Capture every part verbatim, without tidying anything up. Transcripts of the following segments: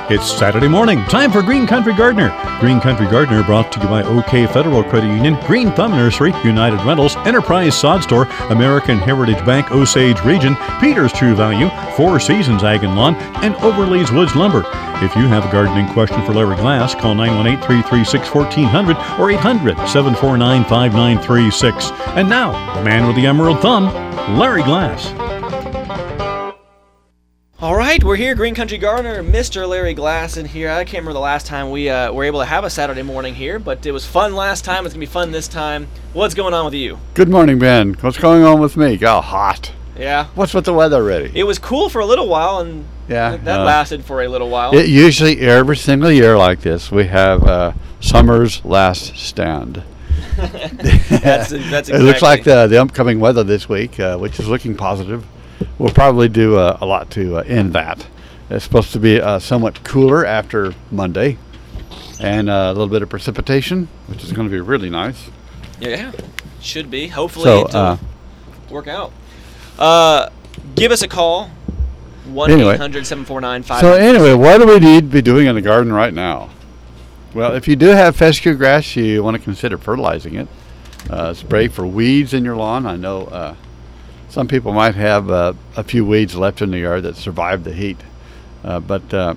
It's Saturday morning, time for Green Country Gardener. Green Country Gardener brought to you by OK Federal Credit Union, Green Thumb Nursery, United Rentals, Enterprise Sod Store, American Heritage Bank Osage Region, Peter's True Value, Four Seasons Ag and Lawn, and Overleys Woods Lumber. If you have a gardening question for Larry Glass, call nine one eight, three three six, one four zero zero or eight hundred, seven four nine, five nine three six. And now, the man with the emerald thumb, Larry Glass. All right, we're here, Green Country Gardener, Mister Larry Glass in here. I can't remember the last time we uh, were able to have a Saturday morning here, but it was fun last time. It's going to be fun this time. What's going on with you? Good morning, Ben. What's going on with me? Oh, hot. Yeah. What's with the weather already? It was cool for a little while, and yeah, that uh, lasted for a little while. It usually, every single year like this, we have uh, summer's last stand. that's, that's exactly. It looks like the, the upcoming weather this week, uh, which is looking positive. We'll probably do uh, a lot to uh, end that. It's supposed to be uh, somewhat cooler after Monday, and uh, a little bit of precipitation, which is going to be really nice. Yeah, should be. Hopefully so, it'll uh, work out. Uh, give us a call, one eight hundred, seven four nine, five. So anyway, what do we need to be doing in the garden right now? Well, if you do have fescue grass, you want to consider fertilizing it. Uh, spray for weeds in your lawn. I know uh, some people might have uh, a few weeds left in the yard that survived the heat, uh, but uh,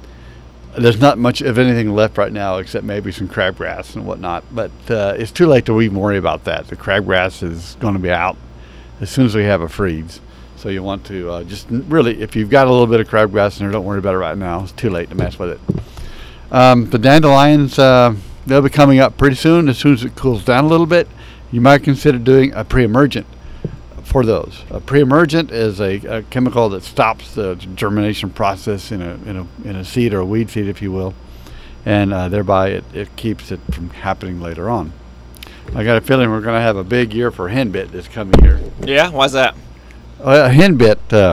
there's not much of anything left right now except maybe some crabgrass and whatnot. But uh, it's too late to even worry about that. The crabgrass is going to be out as soon as we have a freeze. So you want to uh, just really, if you've got a little bit of crabgrass in there, don't worry about it right now. It's too late to mess with it. Um, the dandelions, uh, they'll be coming up pretty soon. As soon as it cools down a little bit, you might consider doing a pre-emergent for those. A pre-emergent is a, a chemical that stops the germination process in a in a in a seed or a weed seed, if you will, and uh, thereby it, it keeps it from happening later on. I got a feeling we're going to have a big year for henbit this coming year. Yeah, why's that? Uh, henbit uh,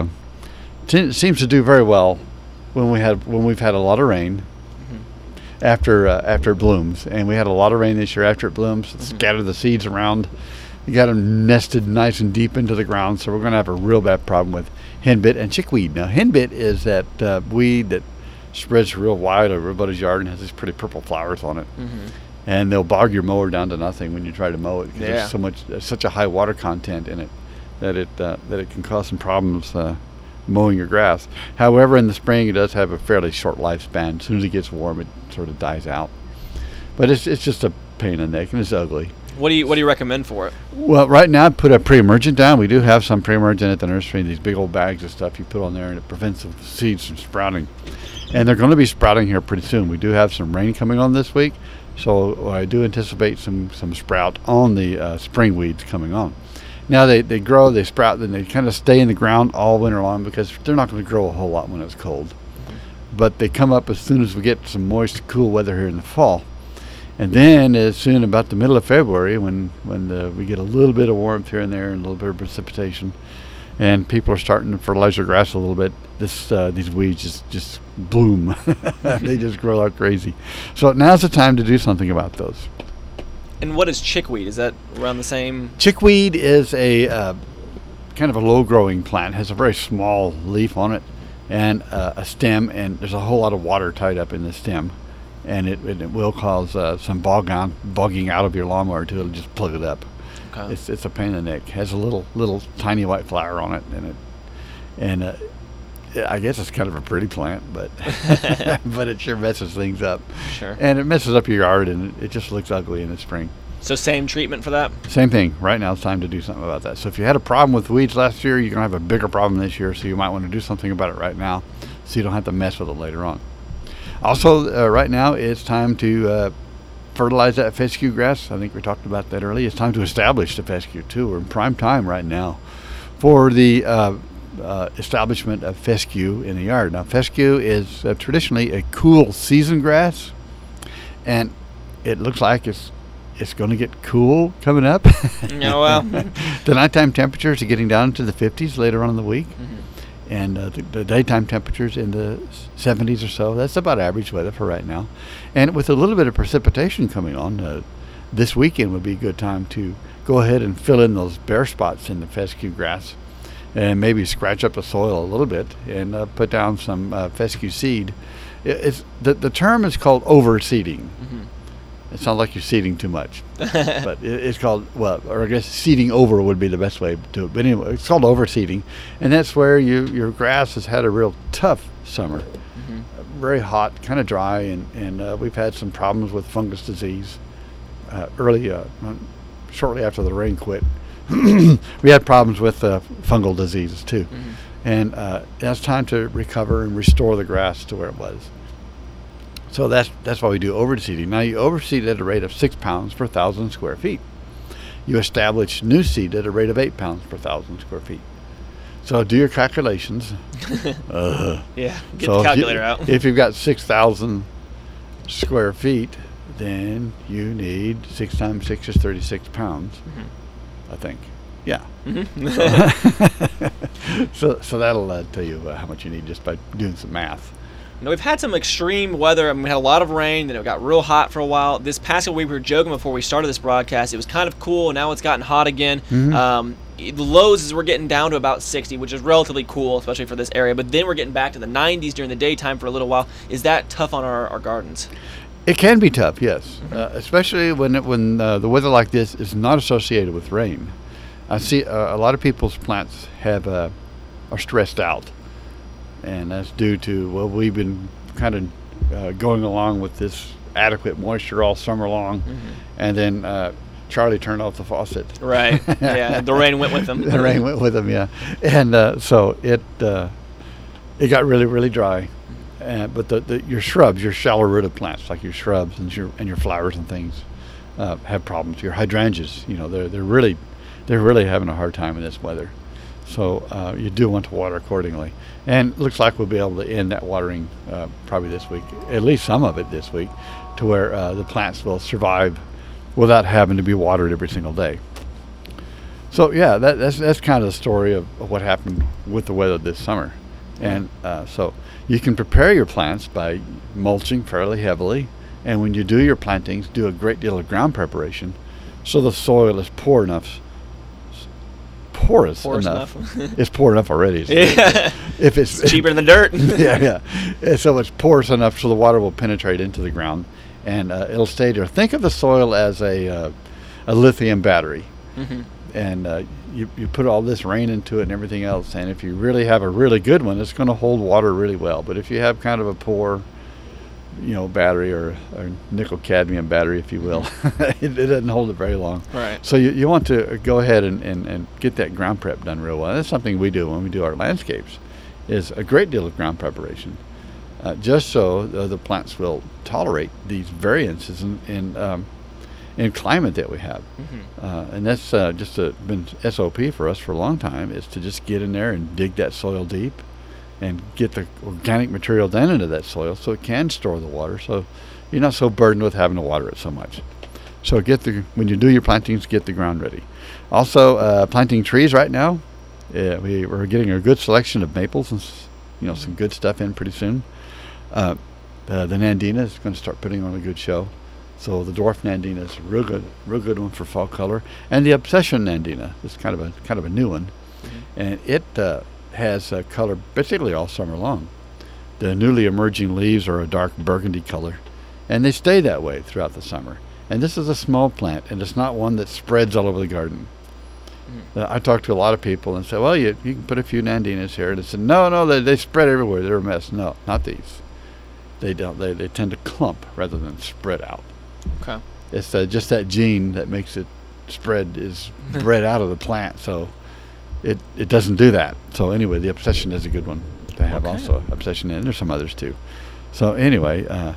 t- seems to do very well when we had when we've had a lot of rain mm-hmm. after uh, after it blooms, and we had a lot of rain this year after it blooms. Mm-hmm. Scatter the seeds around. You got them nested nice and deep into the ground, so we're going to have a real bad problem with henbit and chickweed. Now, henbit is that uh, weed that spreads real wide over everybody's yard and has these pretty purple flowers on it. Mm-hmm. And they'll bog your mower down to nothing when you try to mow it because yeah. there's so much, there's such a high water content in it that it uh, that it can cause some problems uh, mowing your grass. However, in the spring, it does have a fairly short lifespan. As soon as it gets warm, it sort of dies out. But it's it's just a pain in the neck and it's ugly. What do you what do you recommend for it? Well, right now, put a pre-emergent down. We do have some pre-emergent at the nursery, these big old bags of stuff you put on there, and it prevents the seeds from sprouting. And they're going to be sprouting here pretty soon. We do have some rain coming on this week, so I do anticipate some, some sprout on the uh, spring weeds coming on. Now, they, they grow, they sprout, then they kind of stay in the ground all winter long because they're not going to grow a whole lot when it's cold. But they come up as soon as we get some moist, cool weather here in the fall. And then as soon about the middle of February, when when the, we get a little bit of warmth here and there and a little bit of precipitation, and people are starting to fertilize their grass a little bit, this uh, these weeds just, just bloom. They just grow like crazy. So now's the time to do something about those. And what is chickweed? Is that around the same? Chickweed is a uh, kind of a low-growing plant. It has a very small leaf on it and uh, a stem, and there's a whole lot of water tied up in the stem. And it, it will cause uh, some bog on, bogging out of your lawnmower too. It'll just plug it up. Okay. It's it's a pain in the neck. It has a little little tiny white flower on it, and it and uh, I guess it's kind of a pretty plant, but but it sure messes things up. Sure. And it messes up your yard, and it, it just looks ugly in the spring. So same treatment for that? Same thing. Right now it's time to do something about that. So if you had a problem with weeds last year, you're gonna have a bigger problem this year. So you might want to do something about it right now, so you don't have to mess with it later on. Also, uh, right now, it's time to uh, fertilize that fescue grass. I think we talked about that earlier. It's time to establish the fescue, too. We're in prime time right now for the uh, uh, establishment of fescue in the yard. Now, fescue is uh, traditionally a cool season grass, and it looks like it's it's going to get cool coming up. Oh, well. The nighttime temperatures are getting down to the fifties later on in the week. Mm-hmm. And uh, the, the daytime temperatures in the seventies or so. That's about average weather for right now. And with a little bit of precipitation coming on, uh, this weekend would be a good time to go ahead and fill in those bare spots in the fescue grass and maybe scratch up the soil a little bit and uh, put down some uh, fescue seed it, it's the the term is called overseeding. Mm-hmm. It sounds like you're seeding too much, but it, it's called, well, or I guess seeding over would be the best way to do it. But anyway, it's called overseeding, and that's where you your grass has had a real tough summer, Mm-hmm. uh, very hot, kind of dry, and and uh, we've had some problems with fungus disease. Uh, early, uh, shortly after the rain quit, we had problems with uh, fungal diseases too, Mm-hmm. and uh, it's time to recover and restore the grass to where it was. So that's that's why we do overseeding. Now you overseed at a rate of six pounds per thousand square feet. You establish new seed at a rate of eight pounds per thousand square feet. So do your calculations. uh, Yeah, get so the calculator if you, out. If you've got six thousand square feet, then you need six times six is thirty-six pounds, Mm-hmm. I think. Yeah. Mm-hmm. so so that'll uh, tell you uh, how much you need just by doing some math. Now, we've had some extreme weather. I mean, we had a lot of rain, then it got real hot for a while. This past week, we were joking before we started this broadcast. It was kind of cool. Now it's gotten hot again. Mhm. Um, the lows is we're getting down to about sixty, which is relatively cool, especially for this area. But then we're getting back to the nineties during the daytime for a little while. Is that tough on our, our gardens? It can be tough, yes, uh, especially when it, when uh, the weather like this is not associated with rain. I see uh, a lot of people's plants have uh, are stressed out, and that's due to, well, we've been kind of uh, going along with this adequate moisture all summer long, Mm-hmm. and then uh, Charlie turned off the faucet. Right. Yeah, the rain went with them. The rain went with them, yeah, and uh, so it uh, it got really really dry. Uh, but the, the your shrubs, your shallow rooted plants, like your shrubs and your and your flowers and things, uh, have problems. Your hydrangeas, you know, they're they're really they're really having a hard time in this weather. So uh, you do want to water accordingly. And it looks like we'll be able to end that watering uh, probably this week, at least some of it this week, to where uh, the plants will survive without having to be watered every single day. So yeah, that, that's that's kind of the story of, of what happened with the weather this summer. And uh, so you can prepare your plants by mulching fairly heavily, and when you do your plantings, do a great deal of ground preparation so the soil is poor enough, porous, Porous enough. enough. It's poor enough already. So Yeah. If it's, It's cheaper than the dirt. yeah, yeah. And so it's porous enough so the water will penetrate into the ground, and uh, it'll stay there. Think of the soil as a uh, a lithium battery. Mm-hmm. And uh, you, you put all this rain into it and everything else, and if you really have a really good one, it's going to hold water really well. But if you have kind of a poor, you know, battery or, or nickel cadmium battery, if you will, it, it doesn't hold it very long. Right. So you, you want to go ahead and, and, and get that ground prep done real well. That's something we do when we do our landscapes, is a great deal of ground preparation, uh, just so the, the plants will tolerate these variances in, in um, in climate that we have. Mm-hmm. Uh, and that's uh, just a, been S O P for us for a long time, is to just get in there and dig that soil deep and get the organic material down into that soil so it can store the water, so you're not so burdened with having to water it so much. So get the when you do your plantings, get the ground ready. Also, uh, planting trees right now, uh, we, we're getting a good selection of maples and s- you know some good stuff in pretty soon. Uh, the, the Nandina is going to start putting on a good show. So the dwarf Nandina is a real good, real good one for fall color, and the Obsession Nandina is kind of a kind of a new one, Mm-hmm. and it uh, has a color basically all summer long. The newly emerging leaves are a dark burgundy color, and they stay that way throughout the summer. And this is a small plant, and it's not one that spreads all over the garden. Mm-hmm. Uh, I talked to a lot of people and said, well, you, you can put a few Nandinas here, and they said, no, no, they, they spread everywhere. They're a mess. No, not these. They don't. They, they tend to clump rather than spread out. Okay. It's uh, just that gene that makes it spread is bred out of the plant, so it it doesn't do that. So anyway, the Obsession is a good one to have. Okay. Also Obsession, and there's some others too. So anyway, uh,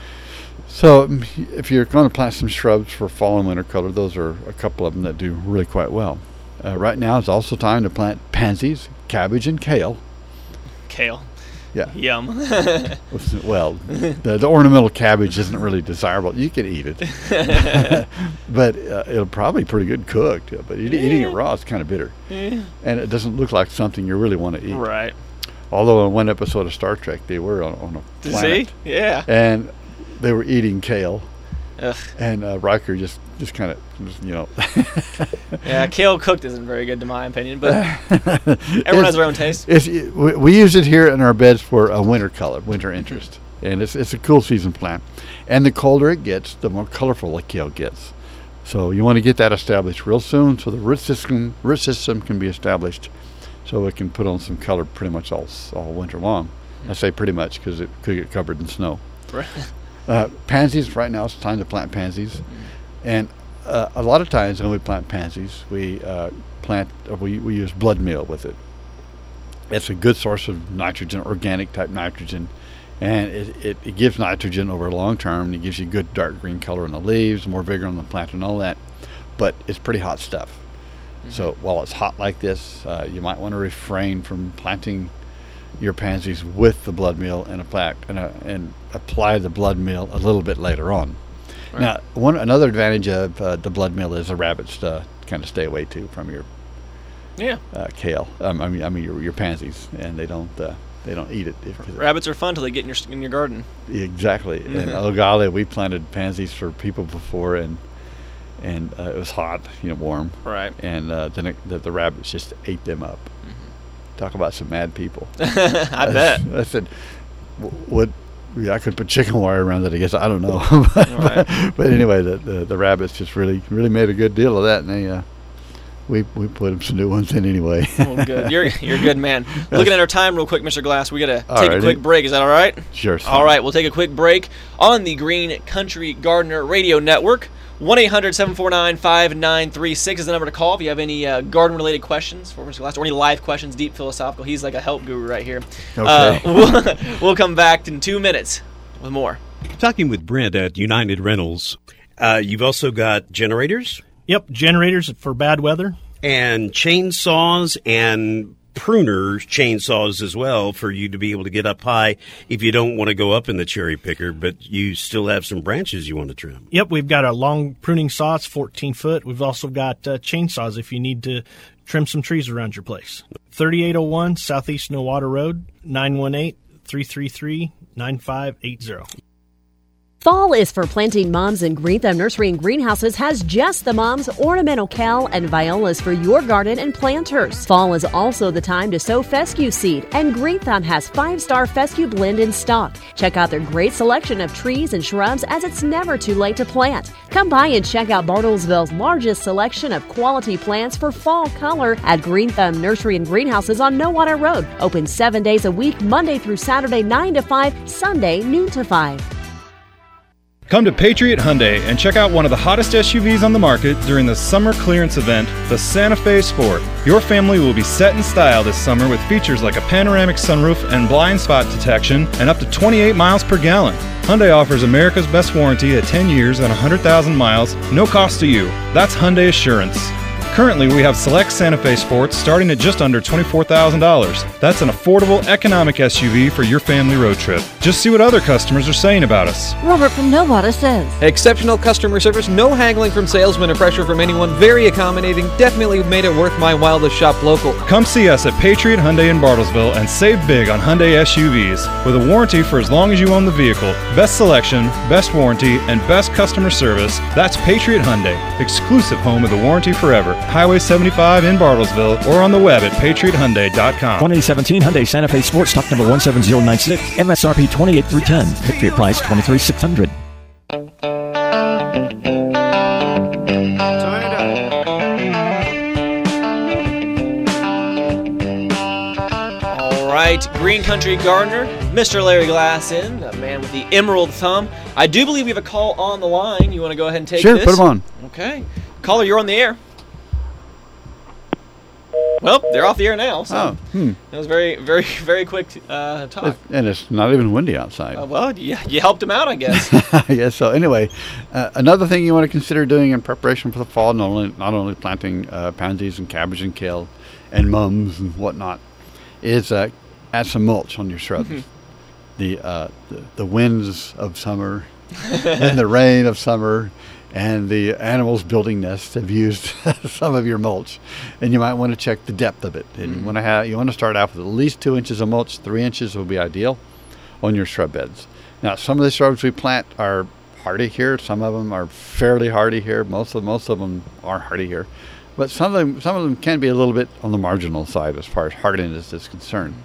so mm, if you're going to plant some shrubs for fall and winter color, those are a couple of them that do really quite well. Uh, right now is also time to plant pansies, cabbage, and kale. Kale. Yeah. Yum. Well, the, the ornamental cabbage isn't really desirable. You can eat it, but uh, it'll probably be pretty good cooked. But eat, eating it raw is kind of bitter, Yeah. and it doesn't look like something you really want to eat. Right. Although in one episode of Star Trek, they were on, on a planet, See? Yeah. and they were eating kale, Ugh. and uh, Riker just just kind of, you know. Yeah, kale cooked isn't very good to my opinion, but everyone has their own taste. It's, we, we use it here in our beds for a winter color, winter interest. and it's it's a cool season plant. And the colder it gets, the more colorful the kale gets. So you want to get that established real soon, so the root system root system can be established, so it can put on some color pretty much all all winter long. I say pretty much because it could get covered in snow. Right. Uh, pansies, right now it's time to plant pansies, and uh, a lot of times when we plant pansies, we uh, plant uh, we we use blood meal with it. It's a good source of nitrogen, organic type nitrogen, and it, it, it gives nitrogen over a long term. And it gives you good dark green color in the leaves, more vigor on the plant, and all that. But it's pretty hot stuff. Mm-hmm. So while it's hot like this, uh, you might want to refrain from planting your pansies with the blood meal and apply and, uh, and apply the blood meal a little bit later on. Right. Now, one another advantage of uh, the blood meal is the rabbits uh, kind of stay away too from your yeah uh, kale. Um, I mean, I mean your your pansies, and they don't uh, they don't eat it. If, Rabbits are fun till they get in your in your garden. Exactly. Mm-hmm. And oh golly, we planted pansies for people before, and and uh, it was hot, you know, warm. Right. And uh, then it, the, the rabbits just ate them up. Talk about some mad people. I, I bet. I said, what? Yeah, I could put chicken wire around it, I guess. I don't know. but, right. but anyway, the, the the rabbits just really really made a good deal of that, and they uh, we we put some new ones in anyway. Well, good. You're you're a good man. Looking at our time real quick, Mister Glass, we gotta all take right. a quick break. Is that all right? Sure. All right, we'll take a quick break on the Green Country Gardener Radio Network. one eight hundred seven four nine five nine three six is the number to call if you have any uh, garden-related questions for Mister Glass or any live questions, deep philosophical. He's like a help guru right here. Okay. Uh, we'll, we'll come back in two minutes with more. Talking with Brent at United Rentals. Uh, you've also got generators? Yep, generators for bad weather. And chainsaws and pruners, chainsaws as well, for you to be able to get up high if you don't want to go up in the cherry picker, but you still have some branches you want to trim. Yep, we've got a long pruning saw, it's fourteen foot. We've also got uh, chainsaws if you need to trim some trees around your place. thirty-eight oh one Southeast Nowata Road, nine one eight, three three three, nine five eight zero. Fall is for planting moms, and Green Thumb Nursery and Greenhouses has just the moms, ornamental cal, and violas for your garden and planters. Fall is also the time to sow fescue seed, and Green Thumb has five-star fescue blend in stock. Check out their great selection of trees and shrubs, as it's never too late to plant. Come by and check out Bartlesville's largest selection of quality plants for fall color at Green Thumb Nursery and Greenhouses on Nowata Road. Open seven days a week, Monday through Saturday, nine to five, Sunday, noon to five. Come to Patriot Hyundai and check out one of the hottest S U Vs on the market during the summer clearance event, the Santa Fe Sport. Your family will be set in style this summer with features like a panoramic sunroof and blind spot detection and up to twenty-eight miles per gallon. Hyundai offers America's best warranty at ten years and one hundred thousand miles, no cost to you. That's Hyundai Assurance. Currently, we have select Santa Fe Sports starting at just under twenty-four thousand dollars. That's an affordable, economic S U V for your family road trip. Just see what other customers are saying about us. Robert from Nowata says. Exceptional customer service, no haggling from salesmen or pressure from anyone, very accommodating, definitely made it worth my while to shop local. Come see us at Patriot Hyundai in Bartlesville and save big on Hyundai S U Vs. With a warranty for as long as you own the vehicle, best selection, best warranty, and best customer service, that's Patriot Hyundai, exclusive home of the warranty forever. Highway seventy-five in Bartlesville or on the web at patriot hyundai dot com. twenty seventeen Hyundai Santa Fe Sport, stock number one seven zero nine six, M S R P twenty-eight through ten, victory price twenty-three thousand six hundred. All right, Green Country Gardener, Mister Larry Glass in, a man with the emerald thumb. I do believe we have a call on the line. You want to go ahead and take sure, this? Sure, put him on. Okay. Caller, you're on the air. Well, they're off the air now. So oh, hmm. That was very, very, very quick uh, talk. It, and it's not even windy outside. Uh, well, you, you helped him out, I guess. Yes. So anyway, uh, another thing you want to consider doing in preparation for the fall, not only not only planting uh, pansies and cabbage and kale and mums and whatnot, is uh, add some mulch on your shrubs. Mm-hmm. The, uh, the the winds of summer and the rain of summer and the animals building nests have used some of your mulch, and you might want to check the depth of it. And mm-hmm. you want to have you want to start out with at least two inches of mulch. Three inches will be ideal on your shrub beds. Now, some of the shrubs we plant are hardy here. Some of them are fairly hardy here. Most of most of them are hardy here, but some of them some of them can be a little bit on the marginal side as far as hardiness is concerned.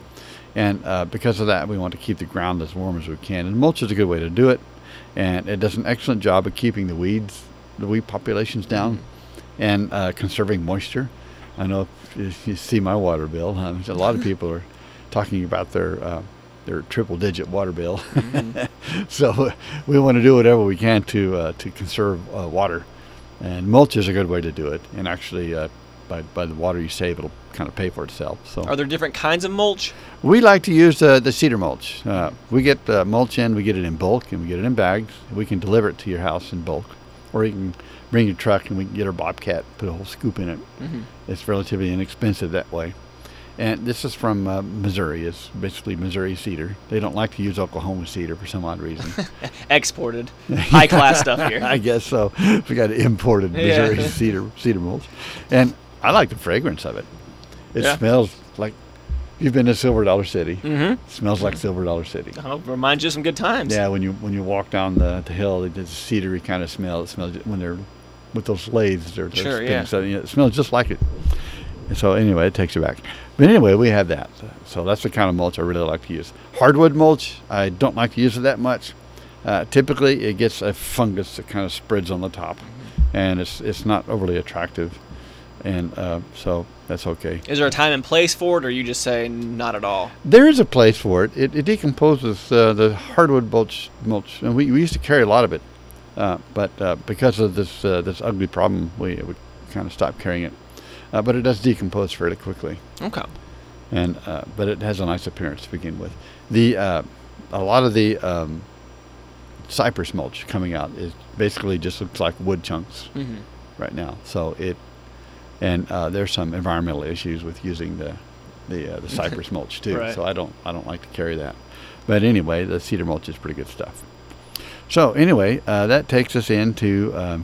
And uh, because of that, we want to keep the ground as warm as we can. And mulch is a good way to do it. And it does an excellent job of keeping the weeds, the weed populations down, mm-hmm. and uh, conserving moisture. I know if you see my water bill, um, a lot of people are talking about their uh, their triple-digit water bill. Mm-hmm. So we want to do whatever we can to uh, to conserve uh, water. And mulch is a good way to do it. And actually, uh, by by the water you save, it'll kind of pay for itself. So, are there different kinds of mulch? We like to use uh, the cedar mulch. Uh, we get uh, mulch in, we get it in bulk, and we get it in bags. We can deliver it to your house in bulk, or you can bring your truck and we can get our Bobcat, put a whole scoop in it. Mm-hmm. It's relatively inexpensive that way. And this is from uh, Missouri. It's basically Missouri cedar. They don't like to use Oklahoma cedar for some odd reason. Exported, high class stuff here. I guess so. We got imported Missouri yeah. cedar cedar mulch, and I like the fragrance of it. It yeah. smells like you've been to Silver Dollar City. Mm-hmm. It smells like Silver Dollar City. Oh, reminds you of some good times. Yeah, when you when you walk down the, the hill, it's a cedary kind of smell. It smells when they're with those lathes. They're, they're sure, yeah. So, you know, it smells just like it. And so anyway, it takes you back. But anyway, we have that. So that's the kind of mulch I really like to use. Hardwood mulch, I don't like to use it that much. Uh, typically, it gets a fungus that kind of spreads on the top, and it's it's not overly attractive. And uh, so that's okay. Is there a time and place for it, or you just say not at all? There is a place for it. It, it decomposes uh, the hardwood mulch, mulch, and we, we used to carry a lot of it, uh, but uh, because of this uh, this ugly problem, we, we kind of stopped carrying it. Uh, but it does decompose fairly quickly. Okay. And uh, but it has a nice appearance to begin with. The uh, a lot of the um, cypress mulch coming out is basically just looks like wood chunks mm-hmm. right now. So it and uh, there's some environmental issues with using the the uh, the cypress mulch too. Right. So I don't I don't like to carry that. But anyway, the cedar mulch is pretty good stuff. So anyway, uh, that takes us into um,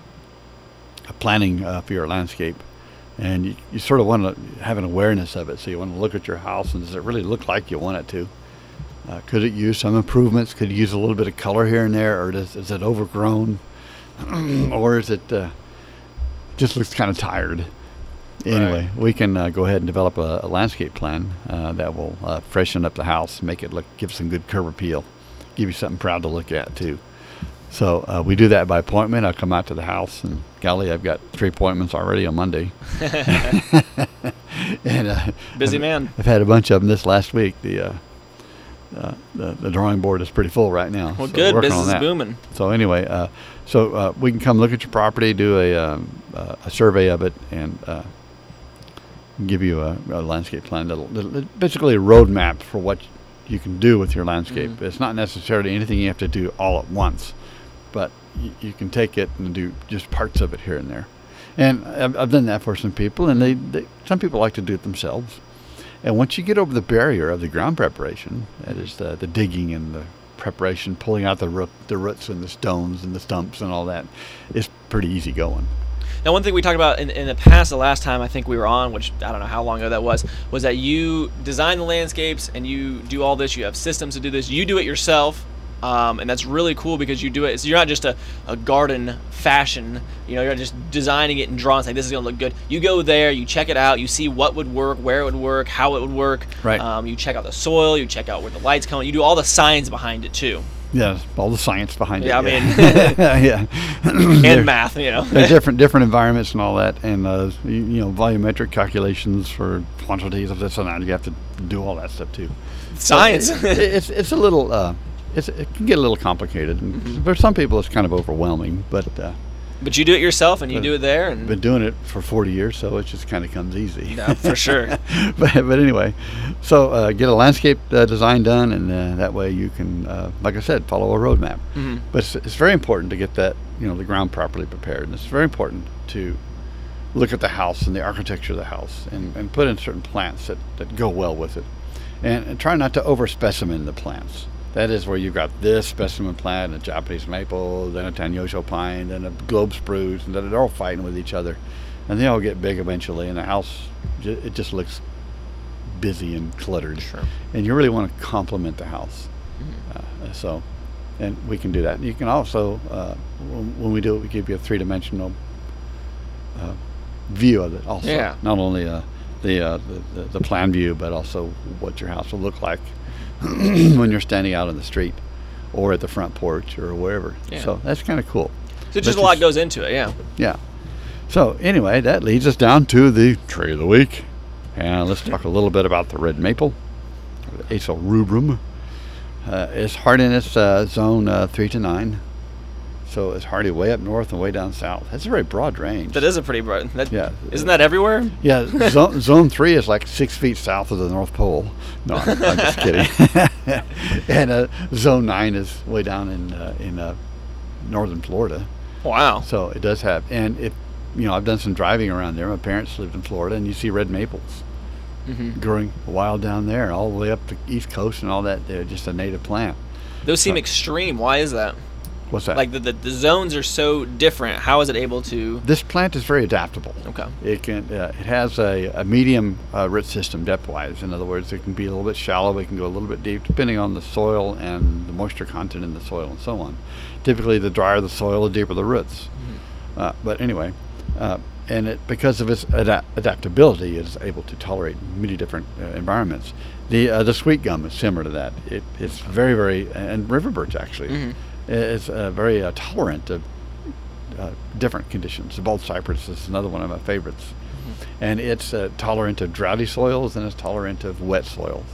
planning uh, for your landscape. And you, you sort of want to have an awareness of it. So you want to look at your house, and does it really look like you want it to? Uh, could it use some improvements? Could it use a little bit of color here and there? Or does, is it overgrown? Or is it uh, just looks kind of tired? Anyway, right. we can uh, go ahead and develop a, a landscape plan uh, that will uh, freshen up the house, make it look, give some good curb appeal, give you something proud to look at too. So uh, we do that by appointment. I'll come out to the house, and golly, I've got three appointments already on Monday. and uh, Busy I've, man. I've had a bunch of them this last week. The uh, uh, the, the drawing board is pretty full right now. Well, so good. Business is booming. So anyway, uh, so uh, we can come look at your property, do a um, uh, a survey of it, and uh, give you a, a landscape plan. That'll, that'll basically a roadmap for what you can do with your landscape. Mm-hmm. It's not necessarily anything you have to do all at once. But y- you can take it and do just parts of it here and there. And I've, I've done that for some people, and they, they some people like to do it themselves. And once you get over the barrier of the ground preparation, that is the, the digging and the preparation, pulling out the root, the roots and the stones and the stumps and all that, it's pretty easy going. Now, one thing we talked about in, in the past, the last time I think we were on, which I don't know how long ago that was, was that you design the landscapes and you do all this. You have systems to do this. You do it yourself. Um, and that's really cool because you do it. So you're not just a, a garden fashion, you know, you're not just designing it and drawing saying this is going to look good. You go there, you check it out, you see what would work, where it would work, how it would work. Right. Um, you check out the soil, you check out where the light's coming. You do all the science behind it too. Yeah, all the science behind yeah, it. I mean, yeah, and there, math, you know. There's different different environments and all that, and uh, you, you know, volumetric calculations for quantities of this and that. You have to do all that stuff too. Science. So it, it's it's a little. Uh, It's, it can get a little complicated. Mm-hmm. For some people, it's kind of overwhelming. But uh, but you do it yourself, and you do it there. And I've been doing it for forty years, so it just kind of comes easy. Yeah, for sure. but but anyway, so uh, get a landscape uh, design done, and uh, that way you can, uh, like I said, follow a roadmap. Mm-hmm. But it's, it's very important to get that, you know, the ground properly prepared. And it's very important to look at the house and the architecture of the house, and, and put in certain plants that, that go well with it, and, and try not to over specimen the plants. That is where you've got this specimen plant, a Japanese maple, then a Tanyosho pine, then a globe spruce, and then they're all fighting with each other. And they all get big eventually, and the house, it just looks busy and cluttered. Sure. And you really want to complement the house. Mm-hmm. Uh, so, and we can do that. You can also, uh, when, when we do it, we give you a three-dimensional uh, view of it also. Yeah. Not only a the, uh, the, the the plan view, but also what your house will look like when you're standing out on the street or at the front porch or wherever. Yeah. So that's kind of cool. So just But a lot just- goes into it, yeah. Yeah. So anyway, that leads us down to the tree of the week. And let's talk a little bit about the red maple, or the Acer rubrum. Uh, it's hardiness uh, zone uh, three to nine. So it's hardy way up north and way down south. That's a very broad range. That is a pretty broad. That, Yeah. Isn't that everywhere? Yeah, zone, zone three is like six feet south of the North Pole. No, I'm, I'm just kidding. And uh, zone nine is way down in uh, in uh, northern Florida. Wow. So it does have, and if you know, I've done some driving around there. My parents lived in Florida, and you see red maples Mm-hmm. growing wild down there, all the way up the East Coast and all that. They're just a native plant. Those seem So- extreme. Why is that? What's that? Like the, the the zones are so different. How is it able to? This plant is very adaptable. Okay. It can. Uh, it has a, a medium uh, root system depth-wise. In other words, it can be a little bit shallow. It can go a little bit deep, depending on the soil and the moisture content in the soil and so on. Typically, the drier the soil, the deeper the roots. Mm-hmm. Uh, but anyway, uh, and it because of its ada- adaptability, it is able to tolerate many different uh, environments. The uh, the sweet gum is similar to that. It, it's very very and river birch actually. Mhm. It's uh, very uh, tolerant of uh, different conditions. The bald cypress is another one of my favorites. Mm-hmm. And it's uh, tolerant of droughty soils and it's tolerant of wet soils.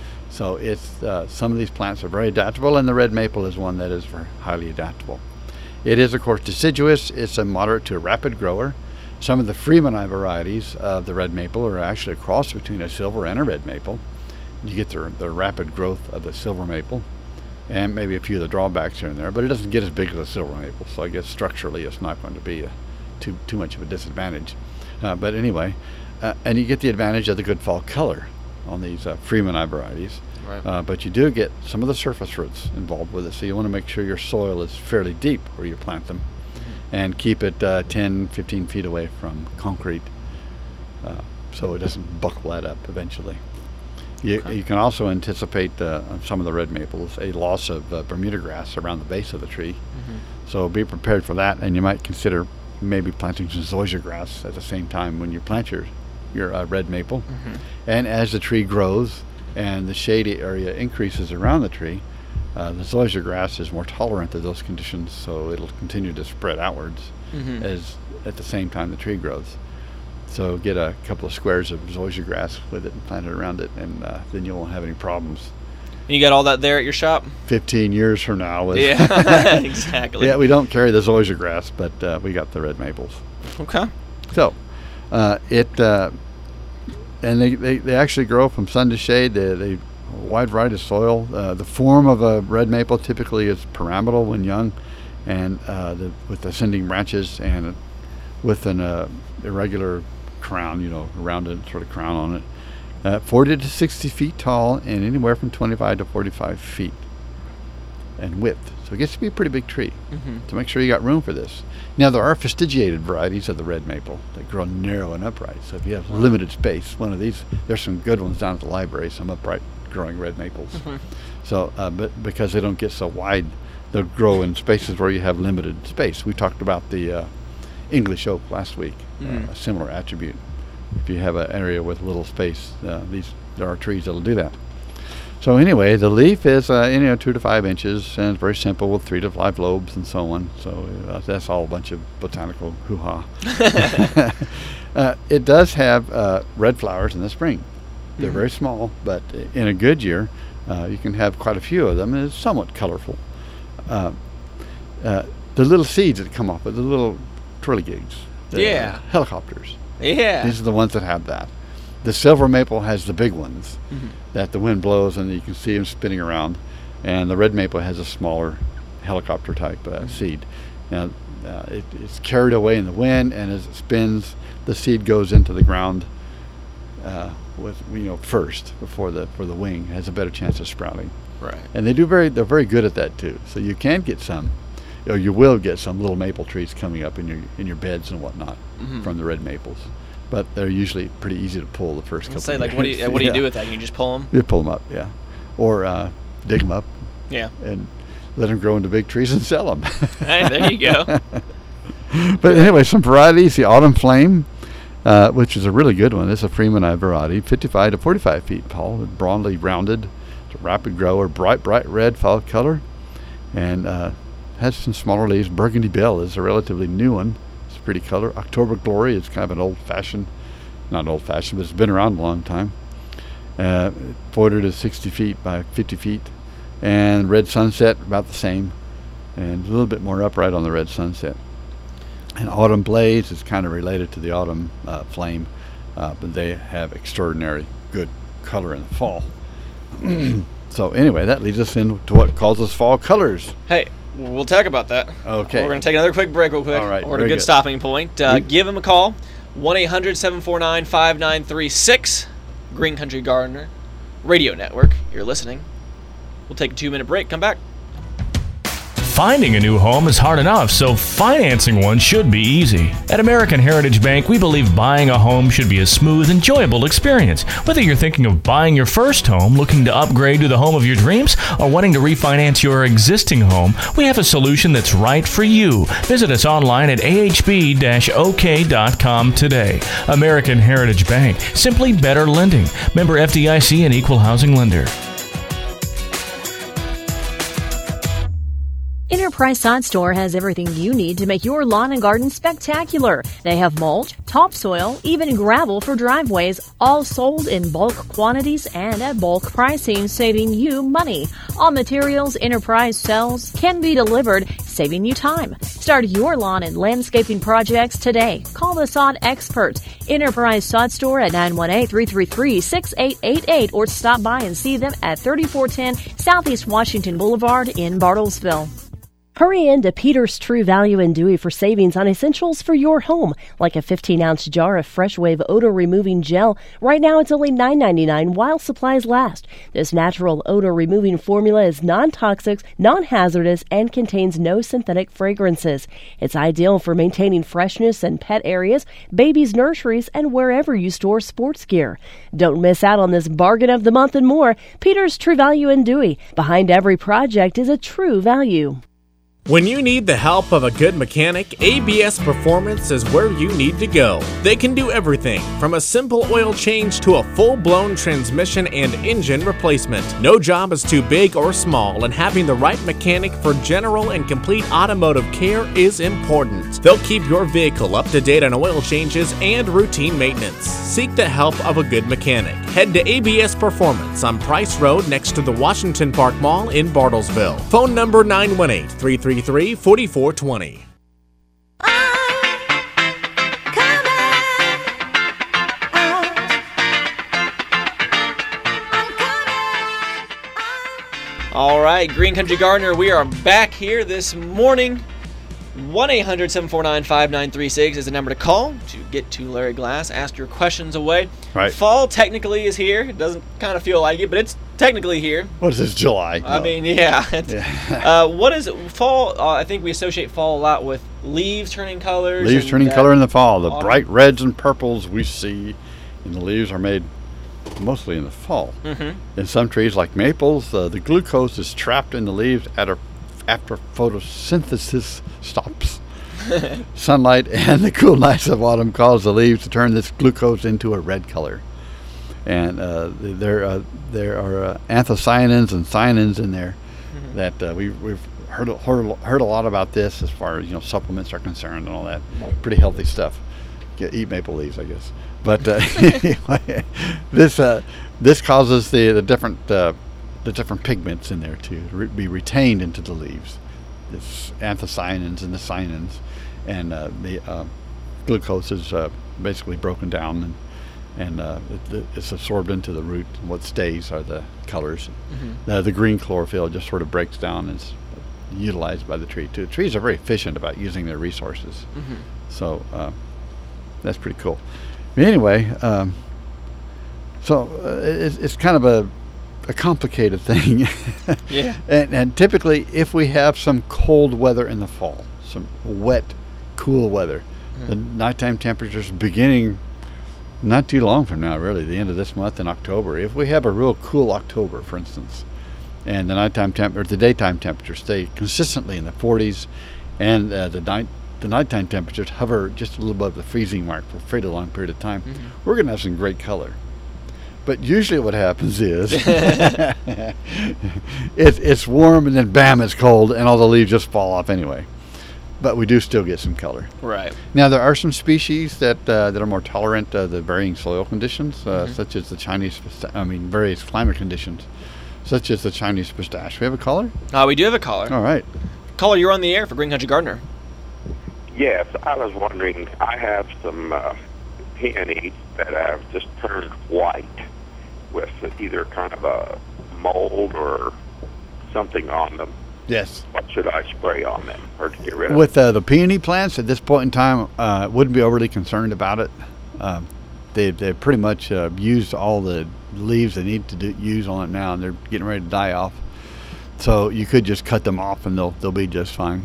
So it's uh, some of these plants are very adaptable, and the red maple is one that is very highly adaptable. It is, of course, deciduous. It's a moderate to a rapid grower. Some of the Fremoni varieties of the red maple are actually a cross between a silver and a red maple. You get the, the rapid growth of the silver maple, and maybe a few of the drawbacks here and there, but it doesn't get as big as a silver maple, so I guess structurally it's not going to be a, too too much of a disadvantage. Uh, but anyway, uh, and you get the advantage of the good fall color on these uh, Fremoni varieties. Right. Uh, but you do get some of the surface roots involved with it, so you want to make sure your soil is fairly deep where you plant them, and keep it uh, ten, fifteen feet away from concrete, uh, so it doesn't buckle that up eventually. You, Okay. you can also anticipate uh, on some of the red maples a loss of uh, Bermuda grass around the base of the tree. Mm-hmm. So be prepared for that, and you might consider maybe planting some zoysia grass at the same time when you plant your, your uh, red maple. Mm-hmm. And as the tree grows and the shady area increases around the tree, uh, the zoysia grass is more tolerant to those conditions, so it'll continue to spread outwards Mhm. as at the same time the tree grows. So get a couple of squares of zoysia grass with it and plant it around it, and uh, then you won't have any problems. You got all that there at your shop? Fifteen years from now, with Yeah, exactly. yeah, we don't carry the zoysia grass, but uh, we got the red maples. Okay. So uh, it uh, and they, they, they actually grow from sun to shade. They, they a wide variety of soil. Uh, the form of a red maple typically is pyramidal when young, and uh, the, with ascending branches and with an uh, irregular crown, you know, rounded sort of crown on it. Uh, forty to sixty feet tall and anywhere from twenty-five to forty-five feet in width. So it gets to be a pretty big tree. Mm-hmm. To make sure you got room for this. Now there are fastigiated varieties of the red maple that grow narrow and upright. So if you have limited space, one of these, there's some good ones down at the library, some upright growing red maples. Mhm. So, uh, but because they don't get so wide, they'll grow in spaces where you have limited space. We talked about the uh, English oak last week, Mhm. uh, a similar attribute. If you have an area with little space, uh, these there are trees that'll do that. So anyway, the leaf is uh, you know two to five inches, and it's very simple with three to five lobes and so on. So uh, that's all a bunch of botanical hoo-ha. uh, it does have uh, red flowers in the spring. They're Mhm. very small, but in a good year, uh, you can have quite a few of them, and it's somewhat colorful. Uh, uh, the little seeds that come off of the little twirligigs, the Yeah. helicopters. Yeah. These are the ones that have that. The silver maple has the big ones Mhm. that the wind blows and you can see them spinning around, and the red maple has a smaller helicopter type uh, seed. Now uh, it, it's carried away in the wind, and as it spins, the seed goes into the ground uh, with you know first before the for the wing has a better chance of sprouting. Right. And they do very they're very good at that too. So you can get some, or you will get some little maple trees coming up in your in your beds and whatnot Mhm. from the red maples. But they're usually pretty easy to pull the first couple. Say of like, what do you years. what do you Yeah. do with that? You just pull them? You pull them up, yeah, or uh, dig them up Yeah. and let them grow into big trees and sell them. Hey, there you go. But anyway, some varieties: the autumn flame, uh, which is a really good one. It's a Freeman I variety, fifty-five to forty-five feet tall, broadly rounded. It's a rapid grower, bright, bright red fall color, and uh, has some smaller leaves. Burgundy Bell is a relatively new one. It's a pretty color. October Glory is kind of an old-fashioned, not old-fashioned, but it's been around a long time. Uh, forty to sixty feet by fifty feet. And Red Sunset, about the same. And a little bit more upright on the Red Sunset. And Autumn Blaze is kind of related to the Autumn uh, Flame, uh, but they have extraordinary good color in the fall. So anyway, that leads us into what causes fall colors. Hey, we'll talk about that. Okay. We're going to take another quick break real quick. All right, We're at a very good, good. stopping point. Uh, We- give them a call, one eight hundred seven four nine five nine three six, Green Country Gardener Radio Network. You're listening. We'll take a two-minute break. Come back. Finding a new home is hard enough, so financing one should be easy. At American Heritage Bank, we believe buying a home should be a smooth, enjoyable experience. Whether you're thinking of buying your first home, looking to upgrade to the home of your dreams, or wanting to refinance your existing home, we have a solution that's right for you. Visit us online at a h b dash o k dot com today. American Heritage Bank, simply better lending. Member F D I C and Equal Housing Lender. Enterprise Sod Store has everything you need to make your lawn and garden spectacular. They have mulch, topsoil, even gravel for driveways, all sold in bulk quantities and at bulk pricing, saving you money. All materials Enterprise sells can be delivered, saving you time. Start your lawn and landscaping projects today. Call the sod experts. Enterprise Sod Store at nine one eight, three three three, six eight eight eight or stop by and see them at thirty-four ten Southeast Washington Boulevard in Bartlesville. Hurry into Peter's True Value in Dewey for savings on essentials for your home, like a fifteen ounce jar of Fresh Wave odor removing gel. Right now it's only nine ninety-nine while supplies last. This natural odor removing formula is non-toxic, non-hazardous, and contains no synthetic fragrances. It's ideal for maintaining freshness in pet areas, babies' nurseries, and wherever you store sports gear. Don't miss out on this bargain of the month and more. Peter's True Value in Dewey. Behind every project is a true value. When you need the help of a good mechanic, A B S Performance is where you need to go. They can do everything from a simple oil change to a full-blown transmission and engine replacement. No job is too big or small, and having the right mechanic for general and complete automotive care is important. They'll keep your vehicle up to date on oil changes and routine maintenance. Seek the help of a good mechanic. Head to A B S Performance on Price Road next to the Washington Park Mall in Bartlesville. Phone number nine one eight, three three three, four four two zero. All right, Green Country Gardener, we are back here this morning. one eight hundred seven four nine five nine three six is the number to call to get to Larry Glass. Ask your questions away. Right. Fall technically is here. It doesn't kind of feel like it, but it's technically here. What is this, July? I No. mean, yeah. uh, what is fall? Uh, I think we associate fall a lot with leaves turning colors. Leaves and turning that color in the fall. The autumn. bright reds and purples we see in the leaves are made mostly in the fall. Mhm. In some trees like maples, uh, the glucose is trapped in the leaves after, after photosynthesis stops. Sunlight and the cool nights of autumn cause the leaves to turn this glucose into a red color. And uh, there, uh, there are uh, anthocyanins and cyanins in there Mm-hmm. that uh, we, we've heard, heard heard a lot about this as far as you know supplements are concerned and all that. Pretty healthy stuff. Yeah, eat maple leaves, I guess. But uh, anyway, this uh, this causes the the different uh, the different pigments in there to re- be retained into the leaves. This anthocyanins and the cyanins, and uh, the uh, glucose is uh, basically broken down and. and uh, it, it's absorbed into the root. What stays are the colors. Mhm. Uh, the green chlorophyll just sort of breaks down and is utilized by the tree too. Trees are very efficient about using their resources, Mhm. so uh, that's pretty cool. Anyway, um, so uh, it's, it's kind of a, a complicated thing. Yeah. And, and typically, if we have some cold weather in the fall, some wet, cool weather, Mhm. the nighttime temperatures beginning not too long from now, really, the end of this month in October. If we have a real cool October, for instance, and the nighttime temp or the daytime temperatures stay consistently in the forties, and uh, the night the nighttime temperatures hover just a little above the freezing mark for a fairly long period of time, Mm-hmm. we're going to have some great color. But usually what happens is it's, it's warm and then bam, it's cold and all the leaves just fall off anyway. But we do still get some color. Right. Now there are some species that uh, that are more tolerant of the varying soil conditions, uh, Mhm. such as the Chinese, pista- I mean various climate conditions, such as the Chinese pistache. We have a caller? Uh, we do have a caller. All right. Caller, you're on the air for Green Country Gardener. Yes, I was wondering, I have some uh, peonies that have just turned white with either kind of a mold or something on them. Yes. What should I spray on them or to get rid of With uh, the peony plants at this point in time, uh, wouldn't be overly concerned about it. Um, they they've pretty much uh, used all the leaves they need to do, use on it now, and they're getting ready to die off. So you could just cut them off, and they'll they'll be just fine.